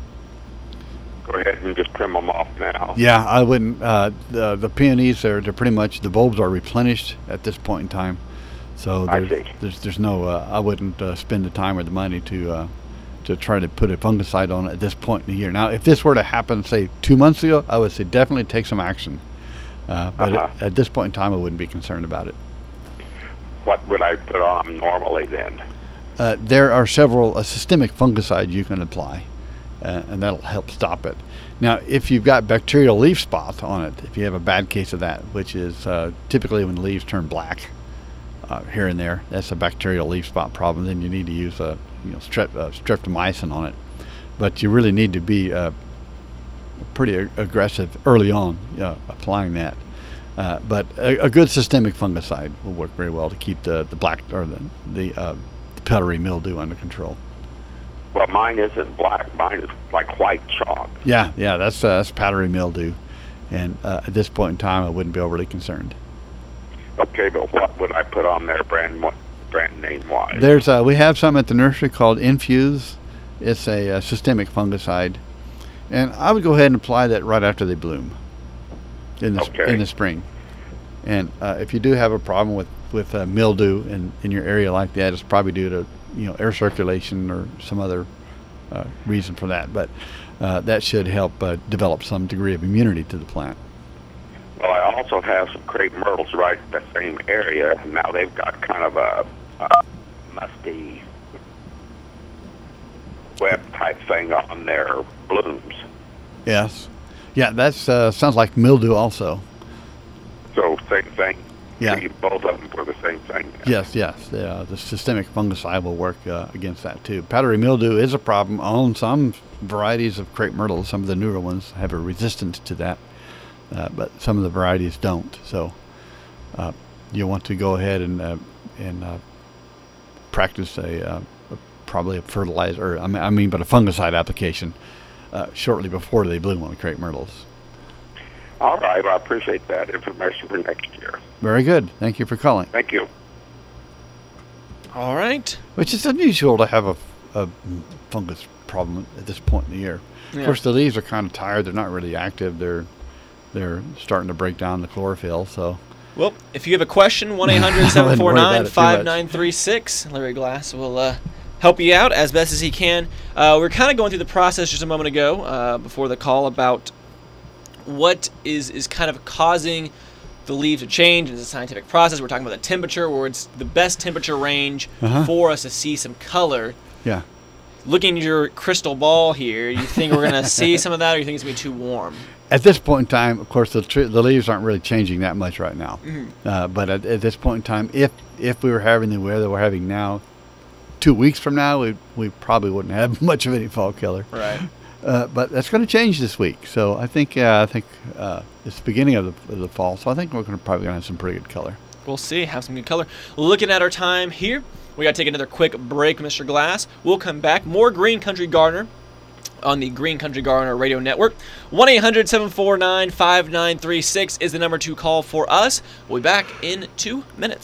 Go ahead and just trim them off now. Yeah, I wouldn't. Uh, the the peonies are they're pretty much the bulbs are replenished at this point in time. So I there's see. there's, there's no. Uh, I wouldn't uh, spend the time or the money to. Uh, to try to put a fungicide on it at this point in the year. Now, if this were to happen, say, two months ago, I would say definitely take some action. Uh, but Uh-huh. at, at this point in time, I wouldn't be concerned about it. What would I put on them normally then? Uh, there are several uh, systemic fungicides you can apply, uh, and that'll help stop it. Now, if you've got bacterial leaf spot on it, if you have a bad case of that, which is uh, typically when the leaves turn black uh, here and there, that's a bacterial leaf spot problem, then you need to use a you know, strep, uh, streptomycin on it. But you really need to be uh, pretty ag- aggressive early on uh, applying that. Uh, but a, a good systemic fungicide will work very well to keep the, the black or the the, uh, the powdery mildew under control. Well, mine isn't black. Mine is like white chalk. Yeah, yeah, that's uh, that's powdery mildew, and uh, at this point in time, I wouldn't be overly concerned. Okay, but what would I put on there brand mo- brand name wise? There's uh, we have some at the nursery called Infuse. It's a, uh systemic fungicide, and I would go ahead and apply that right after they bloom in the sp- Okay. in the spring. And uh, if you do have a problem with with uh, mildew in, in your area like that, it's probably due to you know air circulation or some other uh, reason for that. But uh, that should help uh, develop some degree of immunity to the plant. Well, I also have some crepe myrtles right in the same area. Now they've got kind of a, a musty web type thing on their blooms. Yes, yeah, that's uh, sounds like mildew also. So same thing. Yeah. Treat both of them for the same thing. Yes, yes. The, uh, the systemic fungicide will work uh, against that too. Powdery mildew is a problem on some varieties of crepe myrtle. Some of the newer ones have a resistance to that, uh, but some of the varieties don't. So uh, you want to go ahead and uh, and uh, practice a, uh, a probably a fertilizer, or I mean, I mean, but a fungicide application uh, shortly before they bloom on the crepe myrtles. All right. Well, I appreciate that information for next year. Very good. Thank you for calling. Thank you. All right. Which is unusual to have a, a fungus problem at this point in the year. Yeah. Of course, the leaves are kind of tired. They're not really active. They're they're starting to break down the chlorophyll. So, Well, if you have a question, one eight hundred, seven four nine, five nine three six. Larry Glass will uh, help you out as best as he can. Uh, we're kind of going through the process just a moment ago uh, before the call about what is, is kind of causing the leaves to change. It's a scientific process. We're talking about the temperature, where it's the best temperature range Uh-huh. for us to see some color. yeah. Looking at your crystal ball here, you think we're going to see some of that, or you think it's going to be too warm? At this point in time, of course, the tr- the leaves aren't really changing that much right now. Mhm. Uh, but at, at this point in time, if if we were having the weather we're having now, two weeks from now, we we probably wouldn't have much of any fall color. Right. Uh, but that's going to change this week. So I think uh, I think uh, it's the beginning of the, of the fall. So I think we're going to probably gonna have some pretty good color. We'll see. Have some good color. Looking at our time here, we got to take another quick break, Mister Glass. We'll come back. More Green Country Gardener on the Green Country Gardener Radio Network. one eight hundred, seven four nine, five nine three six is the number to call for us. We'll be back in two minutes.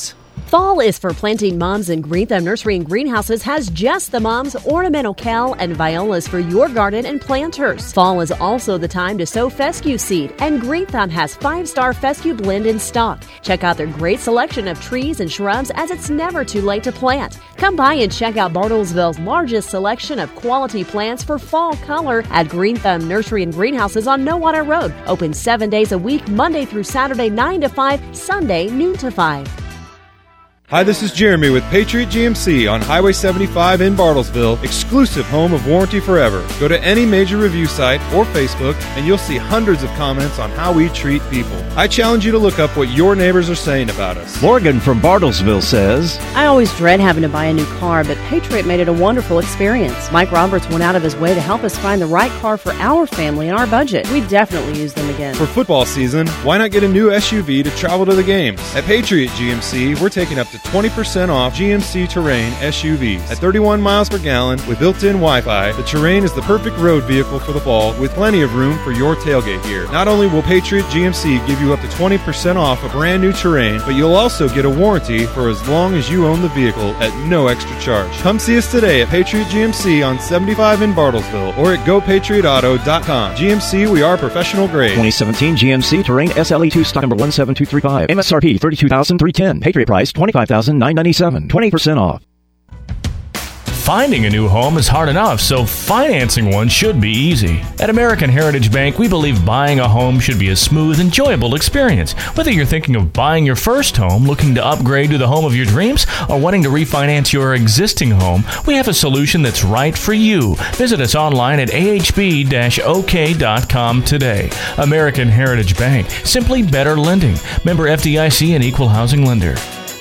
Fall is for planting moms, and Green Thumb Nursery and Greenhouses has just the moms, ornamental cal, and violas for your garden and planters. Fall is also the time to sow fescue seed, and Green Thumb has five-star fescue blend in stock. Check out their great selection of trees and shrubs, as it's never too late to plant. Come by and check out Bartlesville's largest selection of quality plants for fall color at Green Thumb Nursery and Greenhouses on Nowater Road. Open seven days a week, Monday through Saturday, nine to five, Sunday, noon to five. Hi, this is Jeremy with Patriot G M C on Highway seventy-five in Bartlesville, exclusive home of Warranty Forever. Go to any major review site or Facebook and you'll see hundreds of comments on how we treat people. I challenge you to look up what your neighbors are saying about us. Morgan from Bartlesville says, I always dread having to buy a new car, but Patriot made it a wonderful experience. Mike Roberts went out of his way to help us find the right car for our family and our budget. We definitely use them again. For football season, why not get a new S U V to travel to the games? At Patriot G M C, we're taking up to twenty percent off G M C Terrain S U Vs. At thirty-one miles per gallon with built-in Wi-Fi, the Terrain is the perfect road vehicle for the fall with plenty of room for your tailgate gear. Not only will Patriot G M C give you up to twenty percent off a brand new Terrain, but you'll also get a warranty for as long as you own the vehicle at no extra charge. Come see us today at Patriot G M C on seventy-five in Bartlesville or at go patriot auto dot com. G M C, we are professional grade. twenty seventeen G M C Terrain S L E two stock number one seven two three five. M S R P thirty-two thousand three hundred ten dollars. Patriot price twenty-five thousand nine hundred ninety-seven dollars. twenty percent off. Finding a new home is hard enough, so financing one should be easy. At American Heritage Bank, we believe buying a home should be a smooth, enjoyable experience. Whether you're thinking of buying your first home, looking to upgrade to the home of your dreams, or wanting to refinance your existing home, we have a solution that's right for you. Visit us online at a h b dash o k dot com today. American Heritage Bank, simply better lending. Member F D I C and Equal Housing Lender.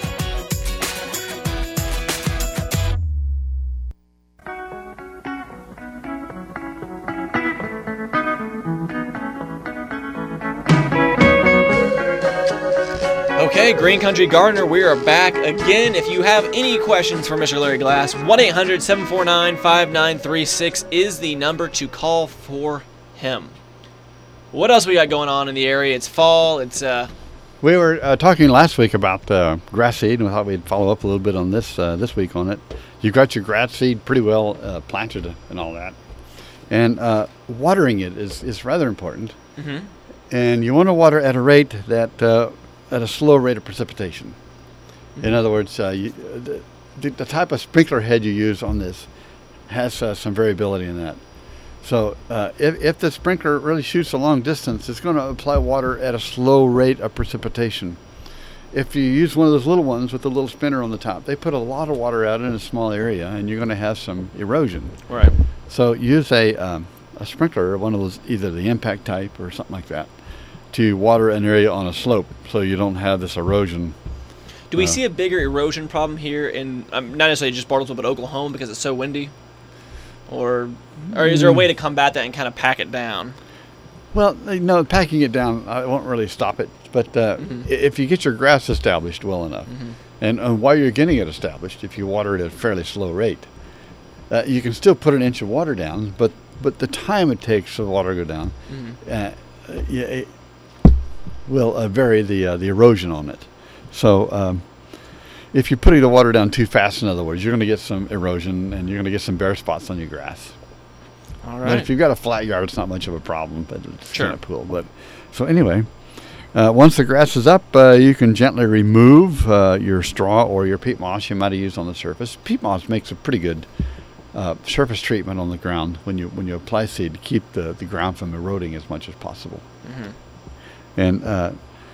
Okay, Green Country Gardener, we are back again. If you have any questions for Mister Larry Glass, one eight hundred seven four nine five nine three six is the number to call for him. What else we got going on in the area? It's fall. It's uh. We were uh, talking last week about uh, grass seed, and we thought we'd follow up a little bit on this uh, this week on it. You got your grass seed pretty well uh, planted and all that, and uh, watering it is, is rather important. Mm-hmm. And you want to water at a rate that uh, at a slow rate of precipitation. Mm-hmm. In other words, uh, you, the, the type of sprinkler head you use on this has uh, some variability in that. So uh, if, if the sprinkler really shoots a long distance, it's going to apply water at a slow rate of precipitation. If you use one of those little ones with the little spinner on the top, they put a lot of water out in a small area, and you're going to have some erosion. Right. So use a, um, a sprinkler, one of those, either the impact type or something like that, to water an area on a slope so you don't have this erosion. Do we uh, see a bigger erosion problem here in, um, not necessarily just Bartlesville, but Oklahoma because it's so windy? Or or is there a way to combat that and kind of pack it down? Well, no, packing it down, I won't really stop it. But uh, mm-hmm. if you get your grass established well enough, mm-hmm. and, and while you're getting it established, if you water it at a fairly slow rate, uh, you can still put an inch of water down, but, but the time it takes for the water to go down, mm-hmm. uh, yeah, it will uh, vary the uh, the erosion on it. So um, if you're putting the water down too fast, in other words, you're going to get some erosion and you're going to get some bare spots on your grass. All right. But if you've got a flat yard, it's not much of a problem, but it's sure. kind of pool. But so anyway, uh, once the grass is up, uh, you can gently remove uh, your straw or your peat moss you might have used on the surface. Peat moss makes a pretty good uh, surface treatment on the ground when you when you apply seed to keep the, the ground from eroding as much as possible. Mm-hmm. And uh,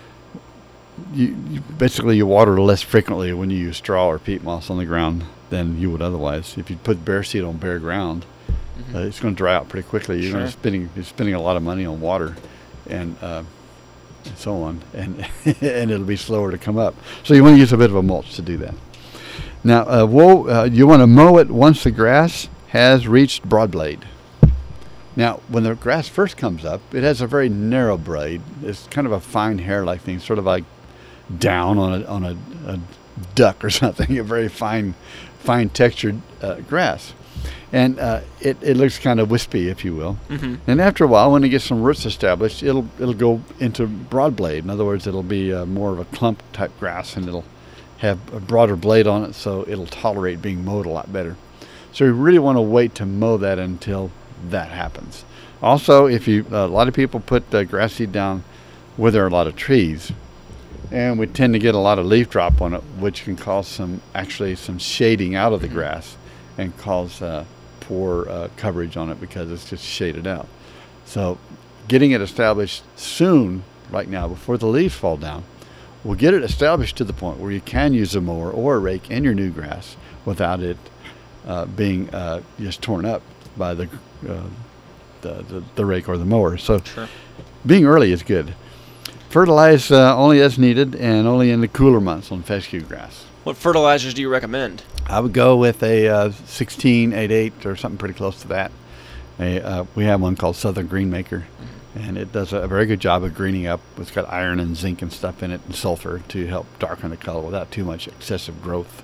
you, you basically you water less frequently when you use straw or peat moss on the ground than you would otherwise. If you put bare seed on bare ground, mm-hmm. uh, it's going to dry out pretty quickly. You're sure. going to spending you're spending a lot of money on water, and, uh, and so on, and and it'll be slower to come up. So you want to use a bit of a mulch to do that. Now, uh, woe, uh, you want to mow it once the grass has reached broad blade. Now, when the grass first comes up, it has a very narrow blade. It's kind of a fine hair-like thing, sort of like down on a on a, a duck or something. A very fine, fine textured uh, grass, and uh, it it looks kind of wispy, if you will. Mm-hmm. And after a while, when it gets some roots established, it'll it'll go into broad blade. In other words, it'll be uh, more of a clump type grass, and it'll have a broader blade on it, so it'll tolerate being mowed a lot better. So you really want to wait to mow that until that happens. Also, if you a lot of people put uh, grass seed down where there are a lot of trees, and we tend to get a lot of leaf drop on it, which can cause some actually some shading out of the grass and cause uh, poor uh, coverage on it because it's just shaded out. So getting it established soon, right now, before the leaves fall down, will get it established to the point where you can use a mower or a rake in your new grass without it uh, being uh, just torn up by the, uh, the, the the rake or the mower. So Sure. being early is good. Fertilize uh, only as needed and only in the cooler months on fescue grass. What fertilizers do you recommend? I would go with a uh, sixteen eighty-eight or something pretty close to that. A, uh, we have one called Southern Green Maker, and it does a very good job of greening up. It's got iron and zinc and stuff in it and sulfur to help darken the color without too much excessive growth.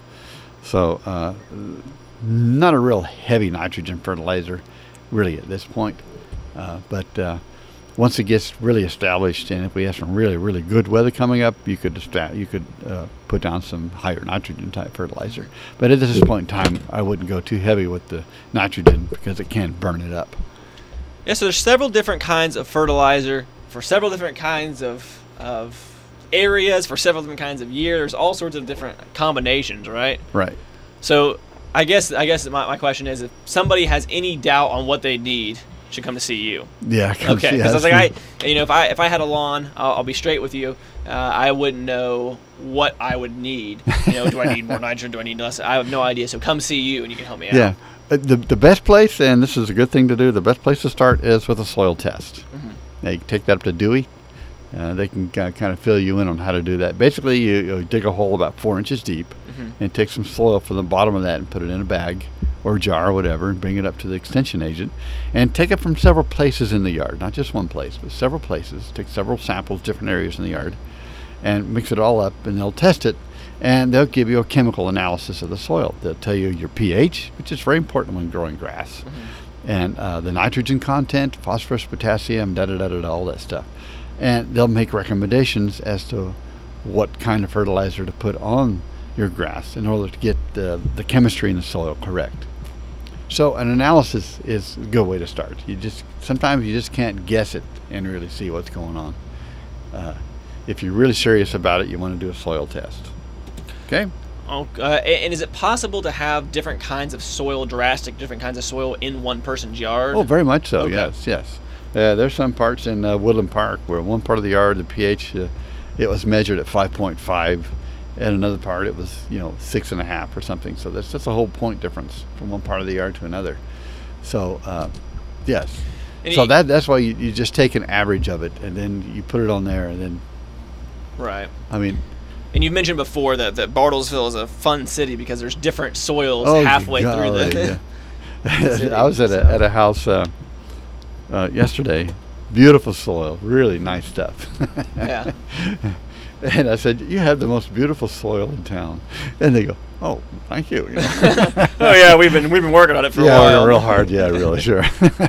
So uh, not a real heavy nitrogen fertilizer really at this point, uh, but uh, once it gets really established, and if we have some really, really good weather coming up, you could esta- you could uh, put down some higher nitrogen type fertilizer. But at this point in time, I wouldn't go too heavy with the nitrogen because it can burn it up. Yeah, so there's several different kinds of fertilizer for several different kinds of of areas, for several different kinds of year. There's all sorts of different combinations, right? Right. So I guess I guess my, my question is, if somebody has any doubt on what they need, should come to see you. Yeah. Okay. Because I was like, I, you know, if I if I had a lawn, I'll, I'll be straight with you. Uh, I wouldn't know what I would need. You know, do I need more nitrogen? Do I need less? I have no idea. So come see you, and you can help me out. Yeah. Uh, The the best place, and this is a good thing to do, the best place to start is with a soil test. Mm-hmm. Now you can take that up to Dewey. Uh, they can uh, kind of fill you in on how to do that. Basically, you, you dig a hole about four inches deep Mhm. and take some soil from the bottom of that and put it in a bag or a jar or whatever and bring it up to the extension agent and take it from several places in the yard, not just one place, but several places. Take several samples, different areas in the yard, and mix it all up, and they'll test it, and they'll give you a chemical analysis of the soil. They'll tell you your pH, which is very important when growing grass, and uh, the nitrogen content, phosphorus, potassium, da da da da, all that stuff. And they'll make recommendations as to what kind of fertilizer to put on your grass in order to get the, the chemistry in the soil correct. So an analysis is a good way to start. You just sometimes you just can't guess it and really see what's going on. Uh, if you're really serious about it, you want to do a soil test. Okay? Oh, uh, and is it possible to have different kinds of soil, drastic different kinds of soil in one person's yard? Oh, very much so. Okay. Yes, yes. Uh, there's some parts in uh, Woodland Park where one part of the yard, the pH, uh, it was measured at five point five, and another part it was, you know, six and a half or something. So that's just a whole point difference from one part of the yard to another. So, uh, yes. And so you- that that's why you, you just take an average of it, and then you put it on there, and then, Right. I mean, And you mentioned before that, that Bartlesville is a fun city because there's different soils oh, halfway through golly, the. yeah. I was at a at a house uh, uh, yesterday. Beautiful soil, really nice stuff. Yeah. And I said, "You have the most beautiful soil in town." And they go, "Oh, thank you." You know? Oh yeah, we've been we've been working on it for yeah, a while. real hard. Yeah, really, sure.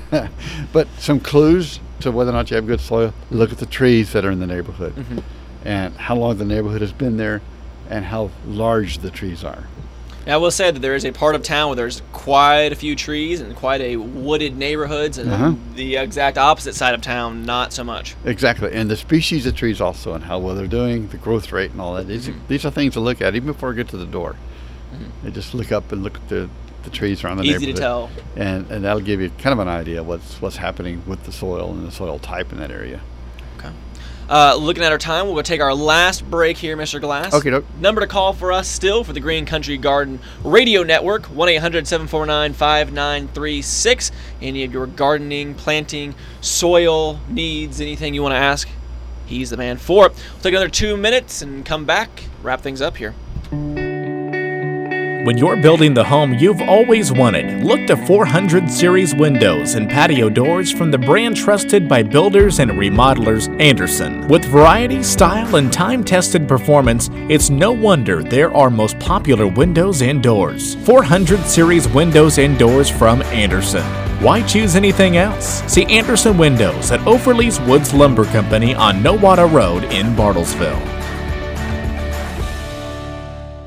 But some clues to whether or not you have good soil: look at the trees that are in the neighborhood, Mhm. and how long the neighborhood has been there, and how large the trees are. I will say that there is a part of town where there's quite a few trees and quite a wooded neighborhoods, and Uh-huh. the exact opposite side of town, not so much. Exactly, and the species of trees also, and how well they're doing, the growth rate, and all that. These, Mhm. these are things to look at even before I get to the door. Mhm. You just look up and look at the, the trees around the Easy to neighborhood. tell. And and that'll give you kind of an idea what's what's happening with the soil and the soil type in that area. Okay. Uh, looking at our time, we'll go take our last break here, Mister Glass. Okay, doke. Number to call for us still for the Green Country Garden Radio Network, one eight hundred seven four nine five nine three six. Any of your gardening, planting, soil needs, anything you want to ask, he's the man for it. We'll take another two minutes and come back, wrap things up here. When you're building the home you've always wanted, look to four hundred series windows and patio doors from the brand trusted by builders and remodelers, Anderson. With variety, style, and time-tested performance, it's no wonder they're our most popular windows and doors. four hundred series windows and doors from Anderson. Why choose anything else? See Anderson Windows at Overlease Woods Lumber Company on Nowata Road in Bartlesville.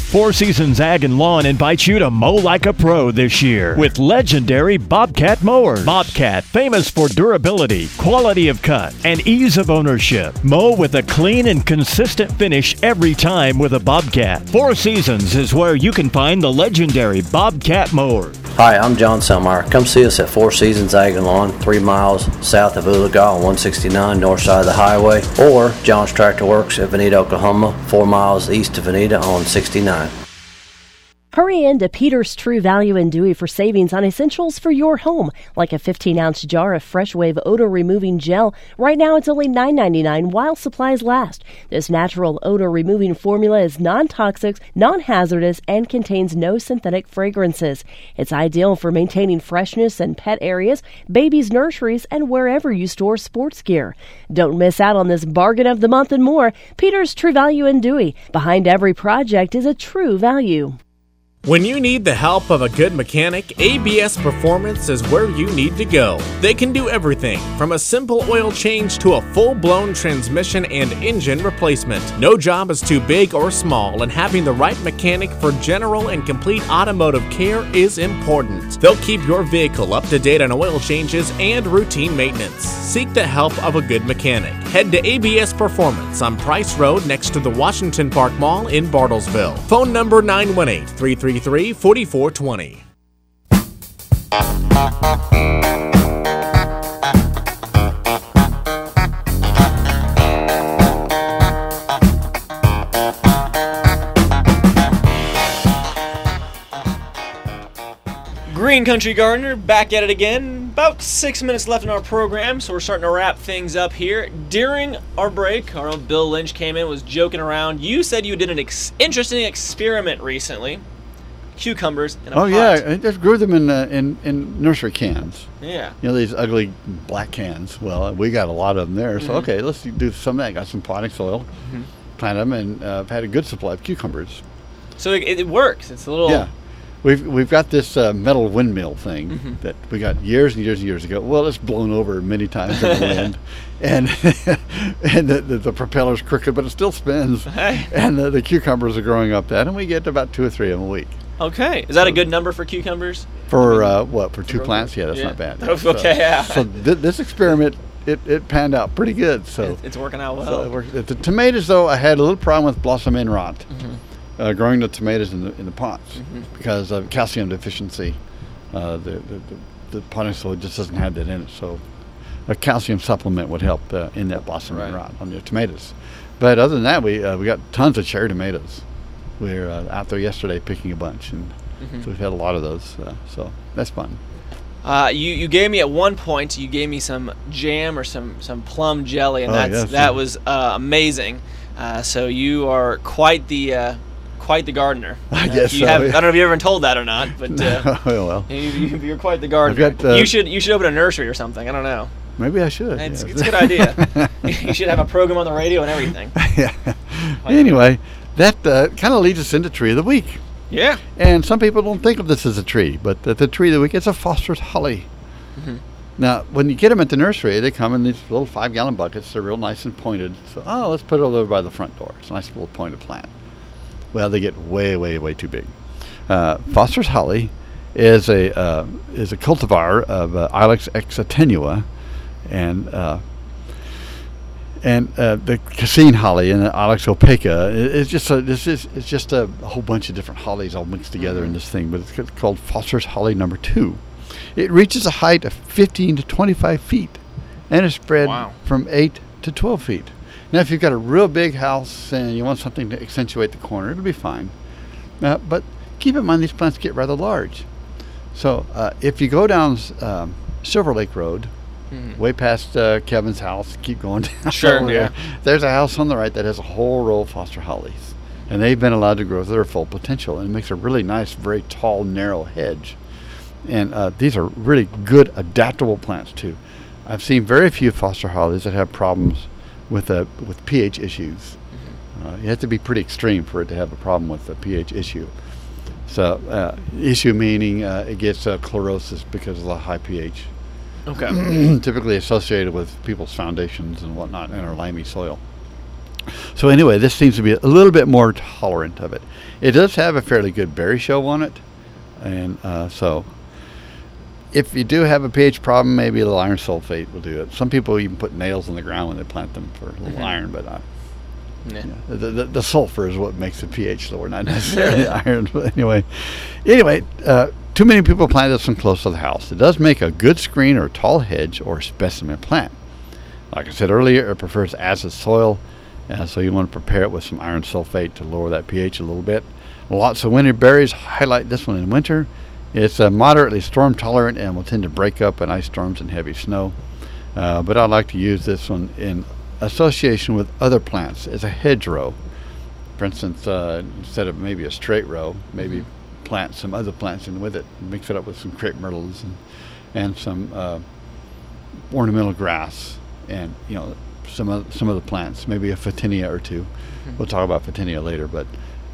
Four Seasons Ag and Lawn invites you to mow like a pro this year with legendary Bobcat mowers. Bobcat, famous for durability, quality of cut, and ease of ownership. Mow with a clean and consistent finish every time with a Bobcat. Four Seasons is where you can find the legendary Bobcat mower. Hi, I'm John Selmeyer. Come see us at Four Seasons Ag and Lawn, three miles south of Oologah on one sixty-nine, north side of the highway, or John's Tractor Works at Veneta, Oklahoma, four miles east of Veneta on sixty-nine. Hurry into Peter's True Value in Dewey for savings on essentials for your home, like a fifteen ounce jar of Fresh Wave odor removing gel. Right now it's only nine ninety-nine while supplies last. This natural odor removing formula is non-toxic, non-hazardous, and contains no synthetic fragrances. It's ideal for maintaining freshness in pet areas, babies' nurseries, and wherever you store sports gear. Don't miss out on this bargain of the month and more. Peter's True Value in Dewey. Behind every project is a true value. When you need the help of a good mechanic, A B S Performance is where you need to go. They can do everything from a simple oil change to a full-blown transmission and engine replacement. No job is too big or small, and having the right mechanic for general and complete automotive care is important. They'll keep your vehicle up to date on oil changes and routine maintenance. Seek the help of a good mechanic. Head to A B S Performance on Price Road next to the Washington Park Mall in Bartlesville. Phone number nine one eight, three three three, four four two zero. Green Country Gardener back at it again. About six minutes left in our program, so we're starting to wrap things up here. During our break, our own Bill Lynch came in, was joking around. You said you did an ex- interesting experiment recently. Cucumbers in a oh pot. yeah, I just grew them in, uh, in in nursery cans. Yeah. You know, these ugly black cans. Well, we got a lot of them there, so Mhm. okay, let's do some of that. Got some potting soil, Mhm. plant them, and uh, I've had a good supply of cucumbers. So it, it works. It's a little. Yeah. We've we've got this uh, metal windmill thing Mhm. that we got years and years and years ago. Well, it's blown over many times in the wind, and and the, the, the propeller's crooked, but it still spins. Hey. And the, the cucumbers are growing up that, and we get about two or three of them a week. Okay. Is that a good number for cucumbers? For uh, what? For two plants? Yeah, that's Yeah. not bad. Okay, So, yeah. So th- this experiment, it, it panned out pretty good. So It- it's working out well. So it worked. The tomatoes, though, I had a little problem with blossom end rot. Mhm. Uh, growing the tomatoes in the in the pots Mhm. because of calcium deficiency. Uh, the, the, the the potting soil just doesn't have that in it, so a calcium supplement would help uh, in that blossom end rot on your tomatoes. But other than that, we uh, we got tons of cherry tomatoes. We were uh, out there yesterday picking a bunch, and Mhm. so we've had a lot of those. Uh, so that's fun. Uh, you, you gave me at one point, you gave me some jam or some, some plum jelly, and Oh, that's, yes, that yeah. was uh, amazing. Uh, so you are quite the uh, quite the gardener. I Uh, guess you so, have, yeah. I don't know if you've ever been told that or not, but uh, Oh, well. you, you, you're quite the gardener. I've got, uh, you should you should open a nursery or something. I don't know. Maybe I should. It's, yes. it's a good idea. You should have a program on the radio and everything. Yeah. Anyway, that uh, kind of leads us into Tree of the Week. Yeah. And some people don't think of this as a tree, but the, the Tree of the Week is a Foster's holly. Mhm. Now, when you get them at the nursery, they come in these little five-gallon buckets. They're real nice and pointed. So, oh, let's put it over by the front door. It's a nice little pointed plant. Well, they get way, way, way too big. Uh, Foster's holly is a uh, is a cultivar of uh, Ilex X attenua, and uh, and uh, the Cassine holly and the Ilex opaca. It, it's just a this is it's just a, a whole bunch of different hollies all mixed together in this thing. But it's c- called Foster's holly number two. It reaches a height of fifteen to twenty-five feet, and is spread Wow. from eight to twelve feet. Now, if you've got a real big house and you want something to accentuate the corner, it'll be fine. Uh, but keep in mind, these plants get rather large. So uh, if you go down um, Silver Lake Road, Mhm. way past uh, Kevin's house, keep going down. Sure, over yeah. there, there's a house on the right that has a whole row of Foster hollies. And they've been allowed to grow to their full potential. And it makes a really nice, very tall, narrow hedge. And uh, these are really good, adaptable plants, too. I've seen very few Foster hollies that have problems with uh, with pH issues. Uh, you have to be pretty extreme for it to have a problem with a pH issue. So, uh, issue meaning uh, it gets uh, chlorosis because of the high pH. Okay. Typically associated with people's foundations and whatnot in our limey soil. So anyway, this seems to be a little bit more tolerant of it. It does have a fairly good berry show on it, and uh, so if you do have a pH problem, maybe a little iron sulfate will do it. Some people even put nails in the ground when they plant them for a little mm-hmm. iron, but uh, yeah. Yeah, the, the, the sulfur is what makes the pH lower, not necessarily the iron. But anyway, anyway, uh, too many people plant this one close to the house. It does make a good screen or tall hedge or specimen plant. Like I said earlier, it prefers acid soil. Uh, so you want to prepare it with some iron sulfate to lower that pH a little bit. Lots of winter berries highlight this one in winter. It's uh, moderately storm tolerant and will tend to break up in ice storms and heavy snow. Uh, but I like to use this one in association with other plants as a hedgerow. For instance, uh, instead of maybe a straight row, maybe plant some other plants in with it. Mix it up with some crepe myrtles and, and some uh, ornamental grass, and you know. Some of some of the plants, maybe a photinia or two. Mm-hmm. We'll talk about photinia later, but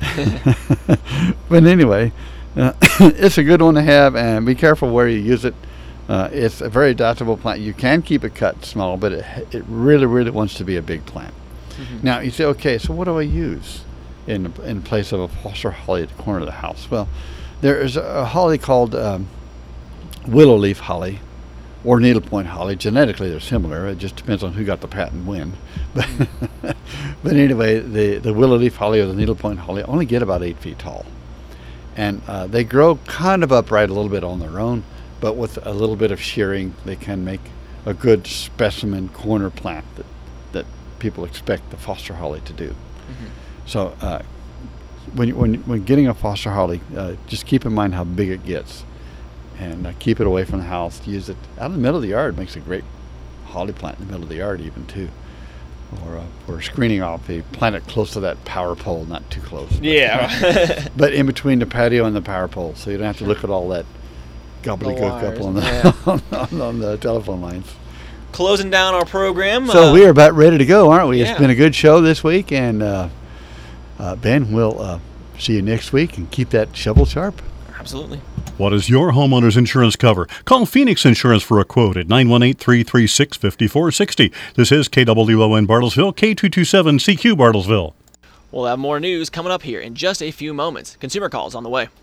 but anyway, uh, it's a good one to have, and be careful where you use it. Uh, it's a very adaptable plant. You can keep it cut small, but it it really really wants to be a big plant. Mm-hmm. Now you say, okay, so what do I use in in place of a Foster holly at the corner of the house? Well, there is a holly called um, willow leaf holly, or needlepoint holly. Genetically, they're similar. It just depends on who got the patent when. But, but anyway, the, the willow leaf holly or the needlepoint holly only get about eight feet tall. And uh, they grow kind of upright a little bit on their own, but with a little bit of shearing, they can make a good specimen corner plant that, that people expect the Foster holly to do. Mm-hmm. So uh, when, when, when getting a Foster holly, uh, just keep in mind how big it gets. And uh, keep it away from the house. Use it out in the middle of the yard. Makes a great holly plant in the middle of the yard even too. Or uh, or screening off. You plant it close to that power pole, not too close. Yeah. But, but in between the patio and the power pole, so you don't have to look at all that gobbledygook up on the, yeah. on, on, on the telephone lines. Closing down our program. So uh, we are about ready to go, aren't we? Yeah. It's been a good show this week, and uh, uh, Ben, we'll uh, see you next week, and keep that shovel sharp. Absolutely. What does your homeowner's insurance cover? Call Phoenix Insurance for a quote at nine one eight, three three six, five four six zero. This is K W O N Bartlesville, K two two seven C Q Bartlesville. We'll have more news coming up here in just a few moments. Consumer calls on the way.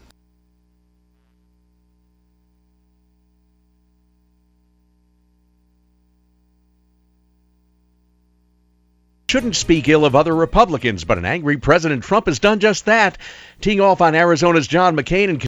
Shouldn't speak ill of other Republicans, but an angry President Trump has done just that. Teeing off on Arizona's John McCain and